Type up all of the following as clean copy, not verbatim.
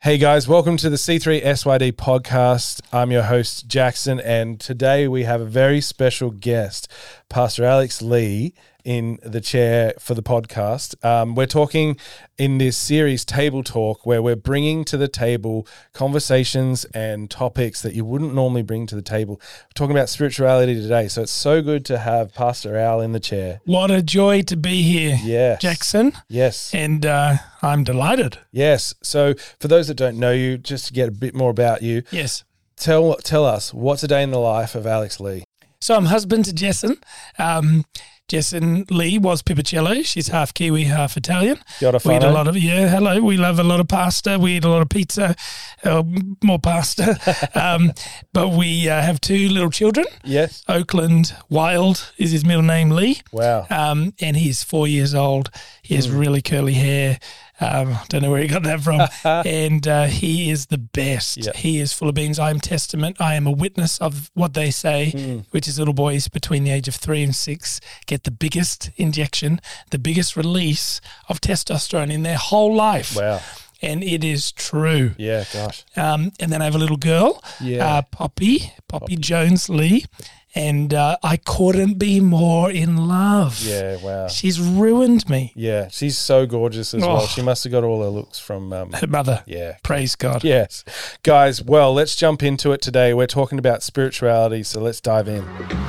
Hey guys, welcome to the C3SYD podcast. I'm your host, Jackson, and today we have a very special guest, Pastor Alex Lee, in the chair for the podcast. We're talking in this series, Table Talk, where we're bringing to the table conversations and topics that you wouldn't normally bring to the table. We're talking about spirituality today, so it's so good to have Pastor Al in the chair. What a joy to be here, Yes. Jackson. Yes. And I'm delighted. Yes. So for those that don't know you, just to get a bit more about you, Yes. tell us, what's a day in the life of Alex Lee? So I'm husband to Jesson. Jesson Lee was Pipicello. She's half Kiwi, half Italian. Kia ora We eat a whanau. lot of, hello. We love a lot of pasta. We eat a lot of pizza, more pasta. But we have two little children. Yes. Oakland Wild is his middle name, Lee. Wow. And he's 4 years old. He has really curly hair. Don't know where he got that from. And he is the best. Yep. He is full of beans. I am testament. I am a witness of what they say, which is little boys between the age of 3 and 6 get the biggest injection, the biggest release of testosterone in their whole life. Wow. And it is true. Yeah, gosh. And then I have a little girl, Yeah. Poppy Jones Lee. And I couldn't be more in love. Yeah, wow. She's ruined me. Yeah, she's so gorgeous as well. Oh. She must have got all her looks from, Her mother. yeah. Praise God. Yes. Guys, well, let's jump into it today. We're talking about spirituality, so let's dive in.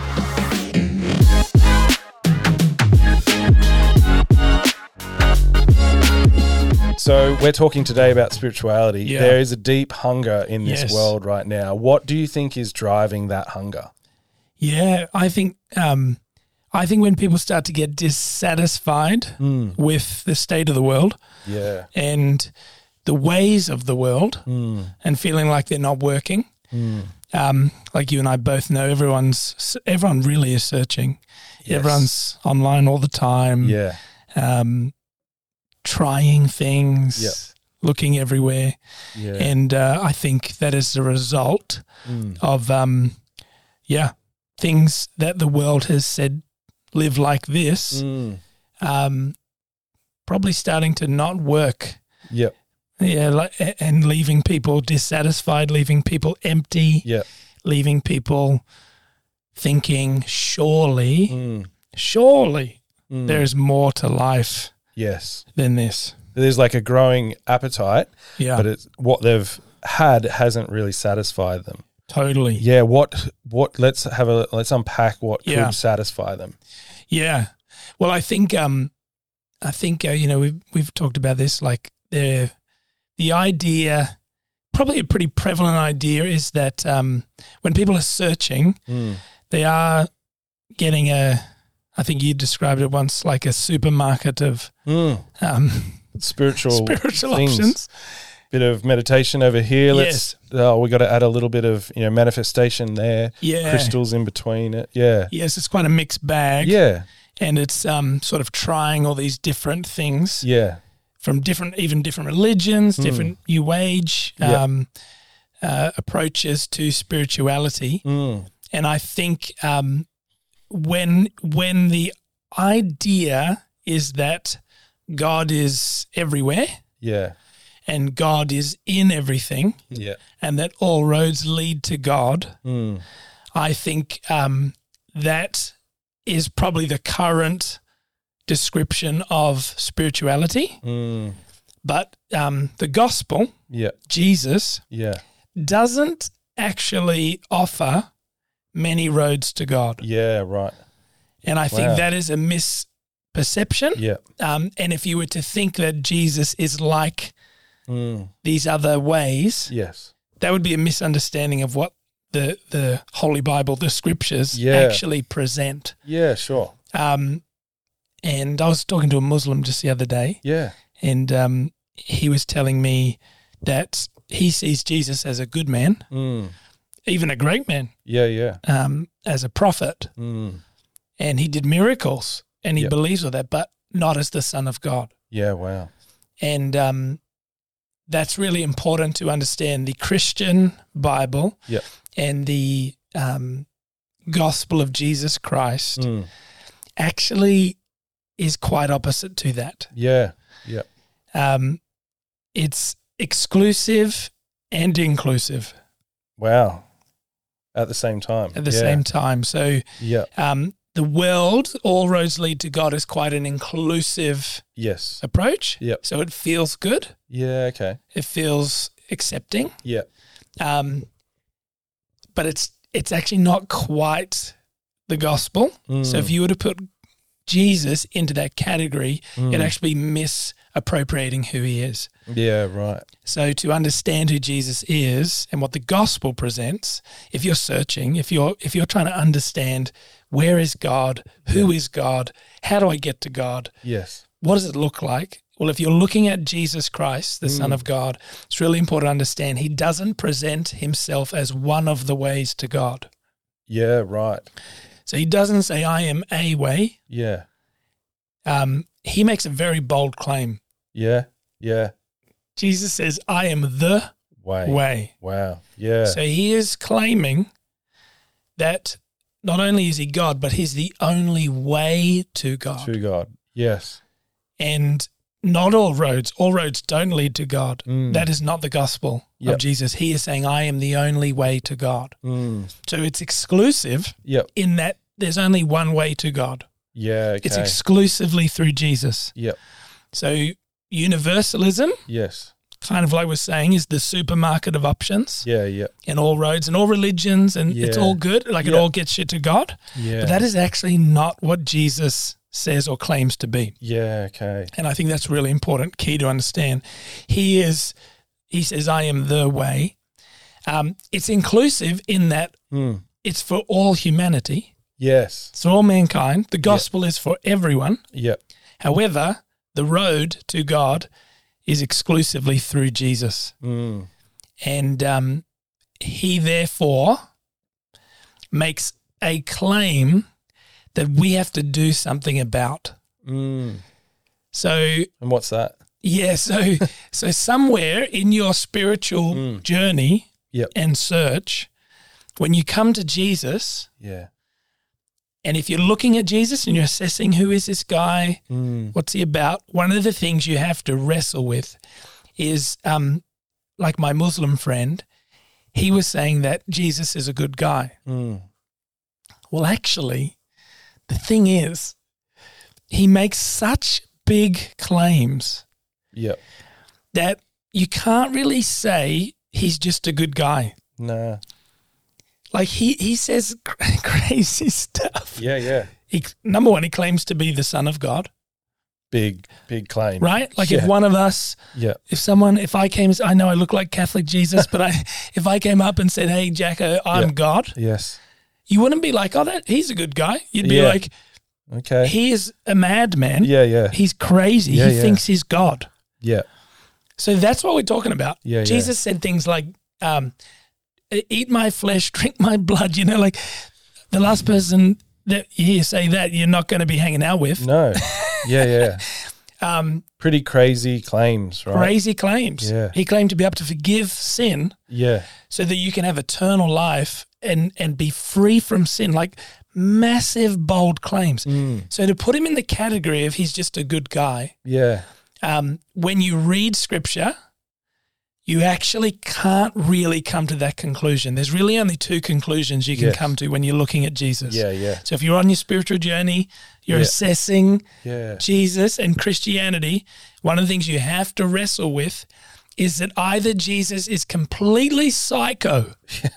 So we're talking today about spirituality. Yeah. There is a deep hunger in this Yes. world right now. What do you think is driving that hunger? Yeah, I think when people start to get dissatisfied with the state of the world Yeah. and the ways of the world and feeling like they're not working, like you and I both know, everyone really is searching. Yes. Everyone's online all the time. Yeah. Trying things, Yep. looking everywhere. Yeah. And I think that is the result of, things that the world has said live like this, probably starting to not work. Yep. Yeah, and leaving people dissatisfied, leaving people empty, Yep. leaving people thinking, surely there's more to life Yes. than this. There's like a growing appetite, Yeah, but it's what they've had hasn't really satisfied them. totally. Yeah, what let's unpack what Yeah. could satisfy them. Yeah. Well, I think we've talked about this, like the idea, probably a pretty prevalent idea, is that when people are searching, they are getting I think you described it once, like a supermarket of Spiritual things. options. Bit of meditation over here. We got to add a little bit of manifestation there. Yeah. Crystals in between it. Yeah. Yes, it's quite a mixed bag. Yeah. And it's sort of trying all these different things Yeah. from different religions, different New Age approaches to spirituality. And I think when the idea is that God is everywhere Yeah. and God is in everything Yeah. and that all roads lead to God, I think that is probably the current description of spirituality. But the gospel, Yeah. Jesus, Yeah. doesn't actually offer many roads to God. Yeah. Right. And I think Wow. that is a misperception. Yeah. And if you were to think that Jesus is like these other ways, Yes. that would be a misunderstanding of what the Holy Bible, the scriptures, Yeah. actually present. Yeah. Sure. And I was talking to a Muslim just the other day, Yeah. and he was telling me that he sees Jesus as a good man, even a great man, Yeah. Yeah. as a prophet, and he did miracles, and he Yep. believes with that, but not as the Son of God. Yeah. Wow. And that's really important to understand. The Christian Bible Yep. and the gospel of Jesus Christ actually is quite opposite to that. Yeah. Yeah. It's exclusive and inclusive. Wow. At the same time. At the same time. So yeah. The world, all roads lead to God, is quite an inclusive Yes. approach. Yep. So it feels good. Yeah, okay. It feels accepting. Yeah. But it's actually not quite the gospel. So if you were to put Jesus into that category, it'd actually be misappropriating who he is. Yeah, right. So to understand who Jesus is and what the gospel presents, if you're searching, if you're trying to understand where is God, who is God, how do I get to God, Yes. what does it look like? Well, if you're looking at Jesus Christ, the Son of God, it's really important to understand he doesn't present himself as one of the ways to God. Yeah, right. So he doesn't say, I am a way. Yeah. He makes a very bold claim. Yeah. Yeah. Jesus says, I am the way. Wow. Yeah. So he is claiming that not only is he God, but he's the only way to God. To God. Yes. And not all roads don't lead to God. That is not the gospel Yep. of Jesus. He is saying, I am the only way to God. So it's exclusive Yep. in that there's only one way to God. Yeah, okay. It's exclusively through Jesus. Yep. So universalism, Yes. kind of like we're saying, is the supermarket of options Yeah, yeah. in all roads and all religions, and it's Yeah. all good. Like it all gets you to God. Yeah. But that is actually not what Jesus says or claims to be. Yeah, okay. And I think that's really important, key to understand. He says, I am the way. It's inclusive in that it's for all humanity. Yes. It's for all mankind. The gospel is for everyone. Yep. However, the road to God is exclusively through Jesus. And he therefore makes a claim that we have to do something about. So, And what's that? yeah, so somewhere in your spiritual journey Yep. and search, when you come to Jesus, Yeah. and if you're looking at Jesus and you're assessing who is this guy, what's he about, one of the things you have to wrestle with is, like my Muslim friend, he was saying that Jesus is a good guy. Well, actually, the thing is, he makes such big claims Yep. that you can't really say he's just a good guy. Nah. Like he says crazy stuff. Yeah, yeah. Number one, he claims to be the Son of God. Big claim. Right? Like Yeah. if one of us, Yeah. if I came, I know I look like Catholic Jesus, but if I came up and said, hey, Jacko, I'm Yeah. God, Yes. you wouldn't be like, oh, he's a good guy. You'd be Yeah. like, Okay. he is a madman. Yeah, yeah. He's crazy. Yeah, he yeah. thinks he's God. Yeah. So that's what we're talking about. Yeah, Jesus said things like, eat my flesh, drink my blood. You know, like the last person that you hear say that, you're not going to be hanging out with. No. Yeah, yeah. Pretty crazy claims, right? Crazy claims. Yeah. He claimed to be able to forgive sin Yeah. so that you can have eternal life and be free from sin. Like massive, bold claims. So to put him in the category of he's just a good guy, Yeah. when you read scripture, you actually can't really come to that conclusion. There's really only two conclusions you can Yes. come to when you're looking at Jesus. Yeah, yeah. So if you're on your spiritual journey, you're Yeah. assessing Yeah. Jesus and Christianity, one of the things you have to wrestle with is that either Jesus is completely psycho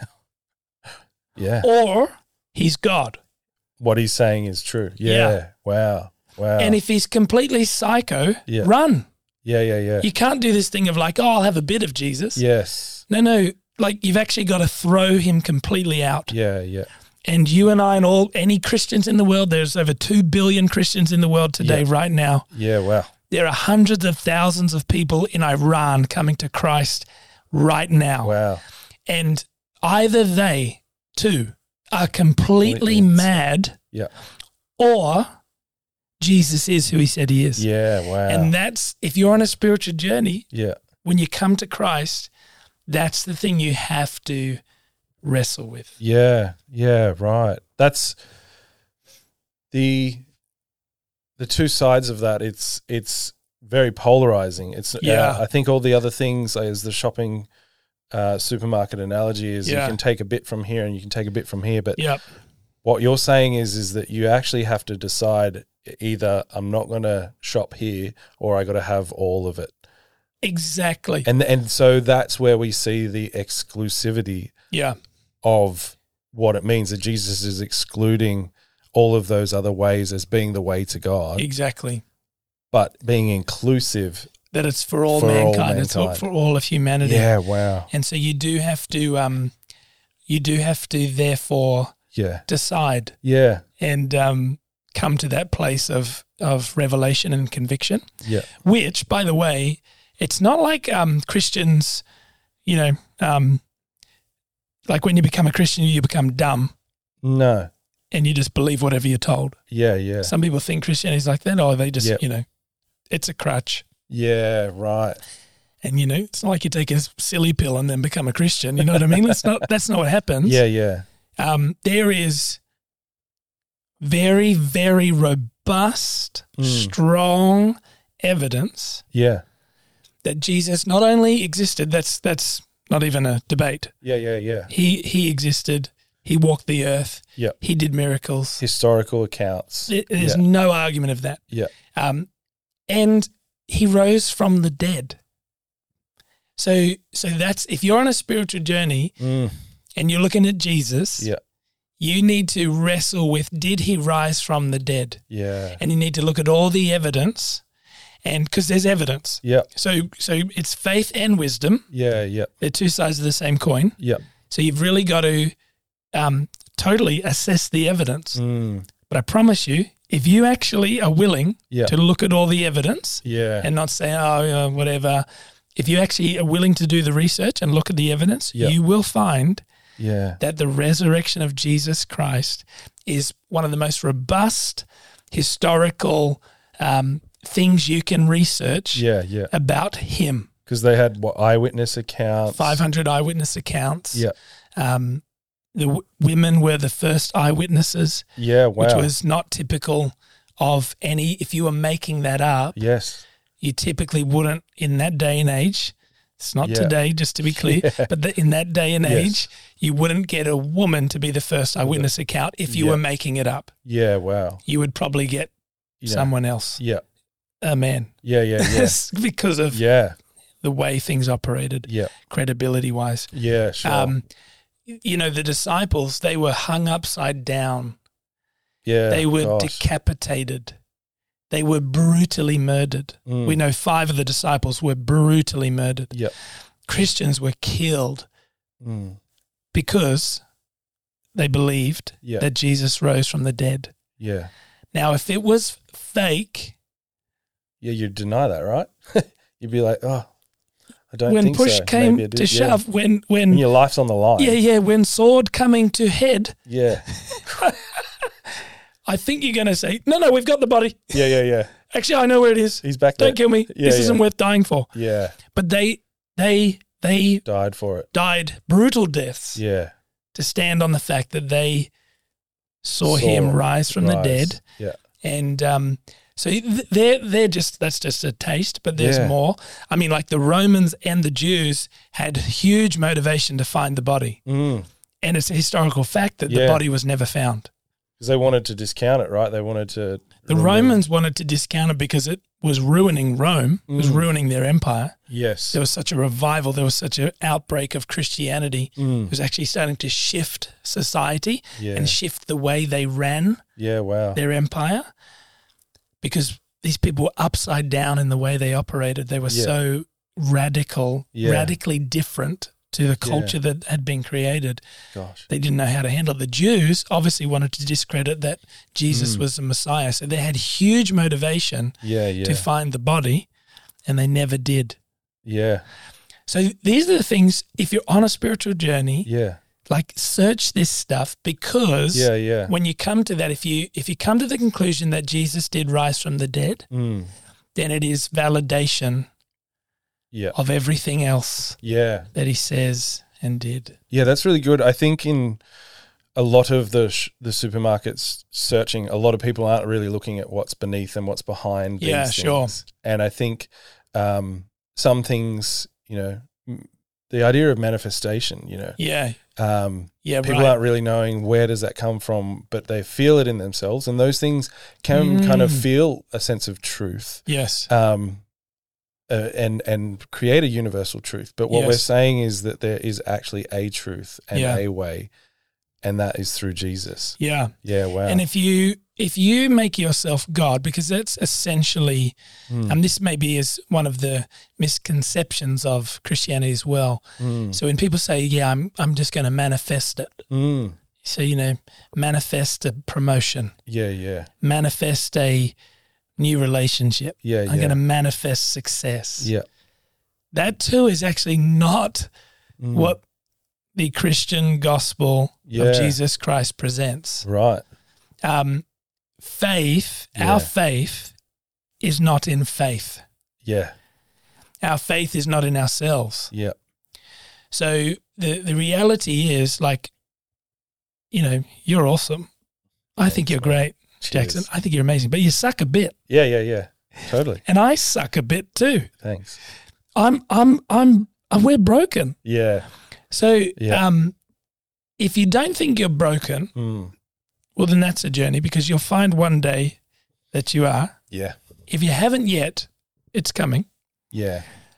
Yeah. or he's God. What he's saying is true. Yeah. Yeah. Wow. Wow. And if he's completely psycho, Yeah. run. Yeah, yeah, yeah. You can't do this thing of like, oh, I'll have a bit of Jesus. Yes. No, like you've actually got to throw him completely out. Yeah, yeah. And you and I and any Christians in the world, there's over 2 billion Christians in the world today, Yeah. right now. Yeah, wow. There are hundreds of thousands of people in Iran coming to Christ right now. Wow. And either they, too, are completely insane. mad Yeah. or Jesus is who he said he is. Yeah, wow. And that's, if you're on a spiritual journey, yeah. when you come to Christ, that's the thing you have to wrestle with. Yeah, yeah, right. That's the two sides of that. It's very polarizing. It's Yeah. I think all the other things, as the shopping supermarket analogy is, you Yeah. can take a bit from here and you can take a bit from here. But Yep. what you're saying is that you actually have to decide either I'm not going to shop here or I got to have all of it. Exactly. And so that's where we see the exclusivity Yeah. of what it means that Jesus is excluding all of those other ways as being the way to God, Exactly. but being inclusive. That it's for all For all mankind. It's all, mankind. for all of humanity. Yeah, wow. And so you do have to therefore Yeah. decide Yeah. and come to that place of revelation and conviction. Yeah. Which, by the way, it's not like Christians, like when you become a Christian, you become dumb No. and you just believe whatever you're told. Yeah, yeah. Some people think Christianity is like that, or they just, Yep. it's a crutch. Yeah, right. And, it's not like you take a silly pill and then become a Christian. You know what I mean? That's not what happens. Yeah, yeah. There is very, very robust, strong evidence Yeah. that Jesus not only existed, that's not even a debate. Yeah, yeah, yeah. He existed. He walked the earth. Yep. He did miracles. Historical accounts. There's no argument of that. Yeah. And he rose from the dead. So that's, if you're on a spiritual journey and you're looking at Jesus, Yeah. you need to wrestle with, did he rise from the dead? Yeah. And you need to look at all the evidence, and because there's evidence. Yeah. So it's faith and wisdom. Yeah, yeah. They're two sides of the same coin. Yeah. So you've really got to totally assess the evidence. But I promise you, if you actually are willing Yeah. to look at all the evidence Yeah. and not say, whatever, if you actually are willing to do the research and look at the evidence, Yeah. you will find Yeah. that the resurrection of Jesus Christ is one of the most robust historical things you can research Yeah, yeah. about him. Because they had eyewitness accounts. 500 eyewitness accounts. Yeah. The women were the first eyewitnesses, Yeah, wow. which was not typical of any. If you were making that up, Yes. you typically wouldn't in that day and age. It's not Yeah. today, just to be clear, but in that day and Yes. age, you wouldn't get a woman to be the first eyewitness account if you Yeah. were making it up. Yeah, wow. You would probably get Yeah. someone else, Yeah. a man, Yeah, yeah, yeah. because of Yeah. the way things operated, Yeah. credibility-wise. Yeah, sure. The disciples, they were hung upside down. yeah. They were gosh. decapitated. They were brutally murdered. We know 5 of the disciples were brutally murdered. Yeah. Christians were killed Mm. because they believed Yeah. that Jesus rose from the dead. Yeah. Now, if it was fake, Yeah, you'd deny that, right? You'd be like, oh, I don't when think push so. came Maybe I did. to Yeah. shove, when When your life's on the line. when sword coming to head, Yeah. I think you're going to say, no, we've got the body. Yeah, yeah, yeah. Actually, I know where it is. He's back there. Don't kill me. Yeah, This yeah. isn't worth dying for. Yeah. But they Died for it. died brutal deaths Yeah. to stand on the fact that they saw him rise from the dead. Yeah. And so they're just, that's just a taste, but there's Yeah. more. I mean, like the Romans and the Jews had huge motivation to find the body. Mm. And it's a historical fact that the Yeah. body was never found. Because they wanted to discount it, right? They wanted to. The Romans wanted to discount it because it was ruining Rome, it was ruining their empire. Yes. There was such a revival, there was such an outbreak of Christianity. It was actually starting to shift society Yeah. and shift the way they ran Yeah, wow. their empire, because these people were upside down in the way they operated. They were Yeah. so radically different to the culture that had been created. Gosh. They didn't know how to handle it. The Jews obviously wanted to discredit that Jesus was the Messiah. So they had huge motivation Yeah, yeah. to find the body, and they never did. Yeah. So these are the things, if you're on a spiritual journey, Yeah. like search this stuff, because Yeah, yeah. when you come to that, if you come to the conclusion that Jesus did rise from the dead, Mm. then it is validation Yeah. of everything else Yeah. that he says and did. Yeah, that's really good. I think a lot of the supermarkets searching, a lot of people aren't really looking at what's beneath and what's behind these things. Sure. And I think some things, the idea of manifestation, people aren't really knowing where does that come from, but they feel it in themselves, and those things can kind of feel a sense of truth. Yes. And create a universal truth. But what we're saying is that there is actually a truth and a way, and that is through Jesus. Yeah. Yeah, wow. And if you make yourself God, because that's essentially, and this maybe is one of the misconceptions of Christianity as well. So when people say, I'm just going to manifest it. So, manifest a promotion. Yeah. Manifest a new relationship. I'm going to manifest success. Yeah. That too is actually not what the Christian gospel of Jesus Christ presents. Right. Faith, our faith is not in faith. Yeah. Our faith is not in ourselves. Yeah. So the reality is, like, you're awesome. I think you're great, Jackson. Cheers. I think you're amazing, but you suck a bit. Yeah. Totally. And I suck a bit too. Thanks. We're broken. Yeah. So, if you don't think you're broken, well, then that's a journey, because you'll find one day that you are. Yeah. If you haven't yet, it's coming. Yeah.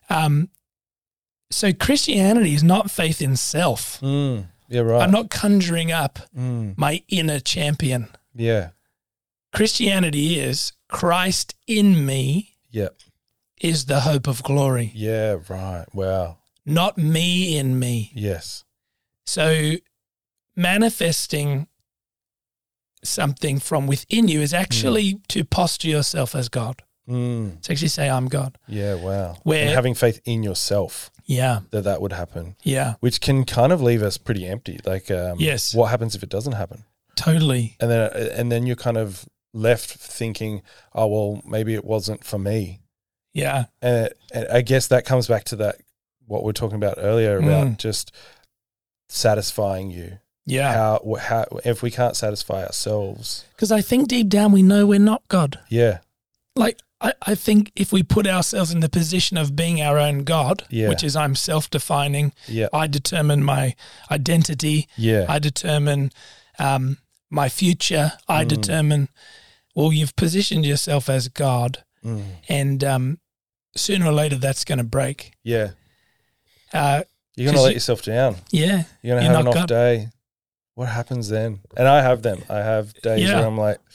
So Christianity is not faith in self. Yeah, right. I'm not conjuring up my inner champion. Yeah. Christianity is Christ in me is the hope of glory. Yeah, right. Wow. Not me in me. Yes. So manifesting something from within you is actually to posture yourself as God. It's actually say, I'm God. Yeah, wow. Where, and having faith in yourself that would happen. Yeah. Which can kind of leave us pretty empty. Like, yes. What happens if it doesn't happen? Totally. And then you're kind of left thinking, oh, well, maybe it wasn't for me. Yeah. And I guess that comes back to that, what we were talking about earlier about just satisfying you. Yeah. How if we can't satisfy ourselves. Because I think deep down we know we're not God. Yeah. Like, I think if we put ourselves in the position of being our own God, Yeah. which is I'm self-defining, Yeah. I determine my identity, Yeah. I determine my future, I determine, well, you've positioned yourself as God, and sooner or later that's going to break. Yeah. You're going 'cause to let yourself down. Yeah. You're going to have an off day. What happens then? And I have them. I have days where I'm like,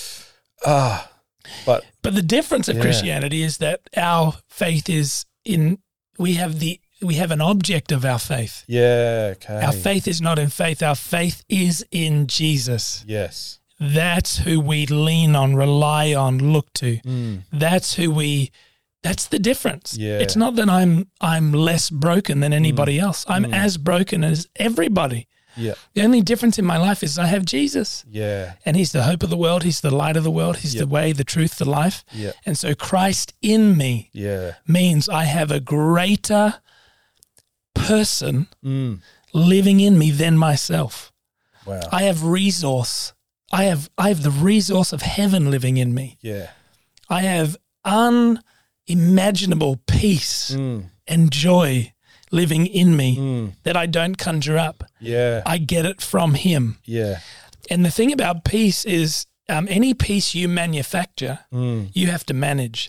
but the difference of Christianity is that our faith is in, we have an object of our faith. Yeah, okay. Our faith is not in faith. Our faith is in Jesus. Yes. That's who we lean on, rely on, look to. That's the difference. Yeah. It's not that I'm less broken than anybody else. I'm as broken as everybody. Yeah. The only difference in my life is I have Jesus. Yeah. And he's the hope of the world. He's the light of the world. He's the way, the truth, the life. Yeah. And so Christ in me means I have a greater person living in me than myself. Wow. I have resource. I have the resource of heaven living in me. Yeah. I have unimaginable peace and joy living in me that I don't conjure up. Yeah. I get it from him. Yeah. And the thing about peace is any peace you manufacture, you have to manage.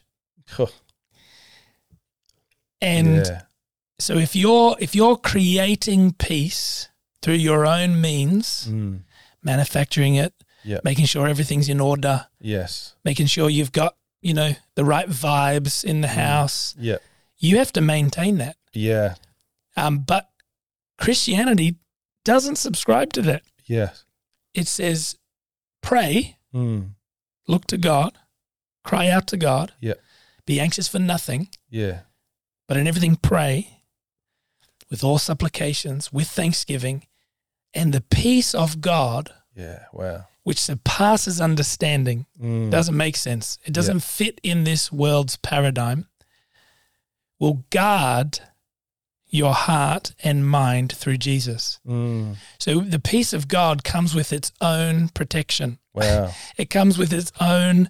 And so if you're creating peace through your own means, manufacturing it, making sure everything's in order, making sure you've got, the right vibes in the house, you have to maintain that. Yeah. But Christianity doesn't subscribe to that. Yeah. It says, pray, look to God, cry out to God, be anxious for nothing, but in everything pray with all supplications, with thanksgiving, and the peace of God, which surpasses understanding, doesn't make sense. It doesn't fit in this world's paradigm, will guard your heart and mind through Jesus. So the peace of God comes with its own protection. Wow. It comes with its own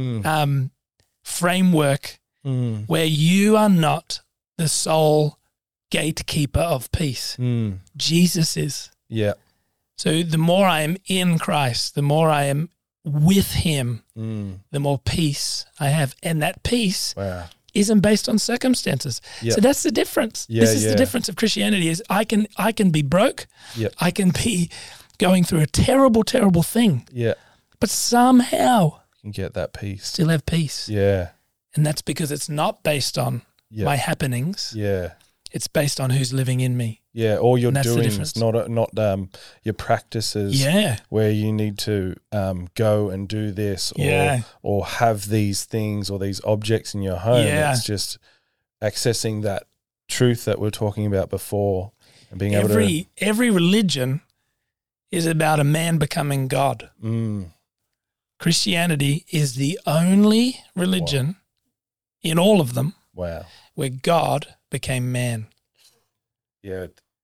framework where you are not the sole gatekeeper of peace. Jesus is. Yeah. So the more I am in Christ, the more I am with him, the more peace I have. And that peace isn't based on circumstances. Yep. So that's the difference. This is the difference of Christianity is I can be broke. Yep. I can be going through a terrible, terrible thing. Yeah. But somehow You can get that peace. still have peace. Yeah. And that's because it's not based on my happenings. Yeah. It's based on who's living in me. Yeah, all your And that's the doings, difference. not your practices. Yeah. Where you need to go and do this, or have these things or these objects in your home. Yeah. It's just accessing that truth that we were talking about before and being able to. Every religion is about a man becoming God. Christianity is the only religion in all of them where God became man. Yeah.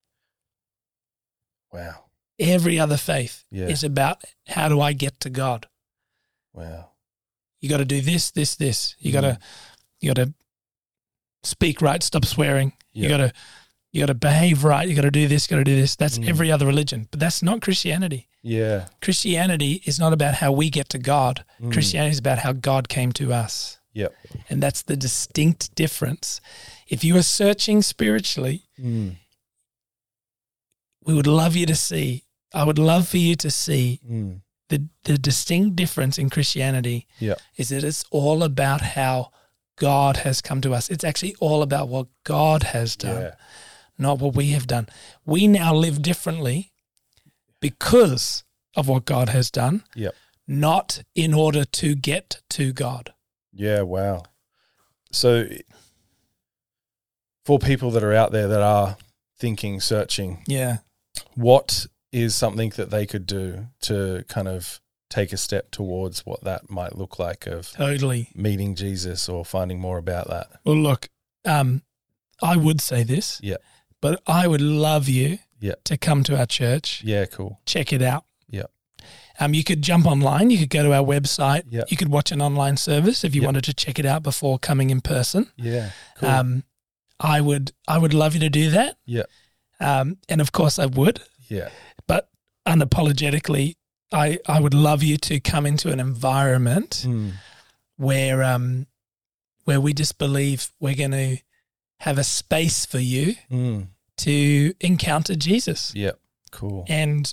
Wow. Every other faith is about how do I get to God. Wow. You got to do this, this, this. You got to speak right, stop swearing. You got to behave right. You got to do this, got to do this. That's every other religion, but that's not Christianity. Yeah. Christianity is not about how we get to God. Christianity is about how God came to us. Yep. And that's the distinct difference. If you are searching spiritually, we would love you to see, I would love for you to see the distinct difference in Christianity is that it's all about how God has come to us. It's actually all about what God has done, not what we have done. We now live differently because of what God has done, not in order to get to God. Yeah, wow. So for people that are out there that are thinking, searching, what is something that they could do to kind of take a step towards what that might look like of meeting Jesus or finding more about that? Well, look, I would say this, but I would love you to come to our church. Yeah, cool. Check it out. Yeah. You could jump online. You could go to our website. Yeah. You could watch an online service if you wanted to check it out before coming in person. Yeah, cool. I would love you to do that. Yeah. And of course I would. Yeah. But unapologetically, I would love you to come into an environment where we just believe we're going to have a space for you to encounter Jesus. Yeah. Cool. And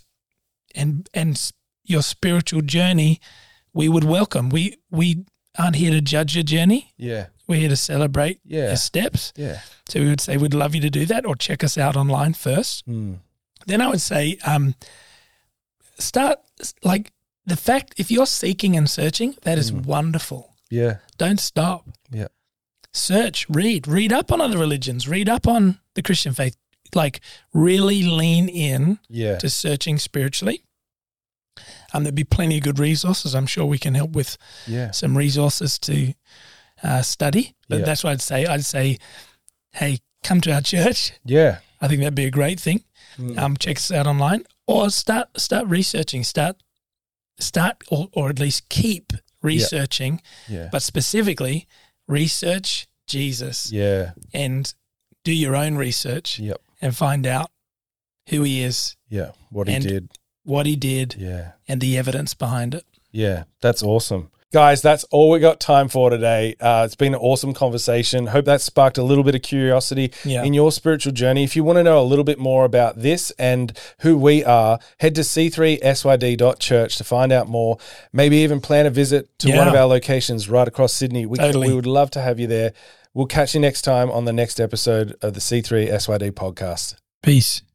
your spiritual journey, we would welcome. We aren't here to judge your journey. Yeah. We're here to celebrate your steps. Yeah. So we would say we'd love you to do that, or check us out online first. Then I would say start, like, the fact, if you're seeking and searching, that is wonderful. Yeah. Don't stop. Yeah. Search, read up on other religions, read up on the Christian faith, like really lean in to searching spiritually. There'd be plenty of good resources. I'm sure we can help with some resources to study. But that's what I'd say, hey, come to our church. Yeah. I think that'd be a great thing. Check us out online, or start researching. Start, or at least keep researching. Yeah. But specifically, research Jesus. Yeah. And do your own research. Yep. And find out who he is. Yeah. What he did. Yeah. And the evidence behind it. Yeah. That's awesome. Guys, that's all we got time for today. It's been an awesome conversation. Hope that sparked a little bit of curiosity in your spiritual journey. If you want to know a little bit more about this and who we are, head to c3syd.church to find out more. Maybe even plan a visit to one of our locations right across Sydney. We would love to have you there. We'll catch you next time on the next episode of the C3SYD podcast. Peace.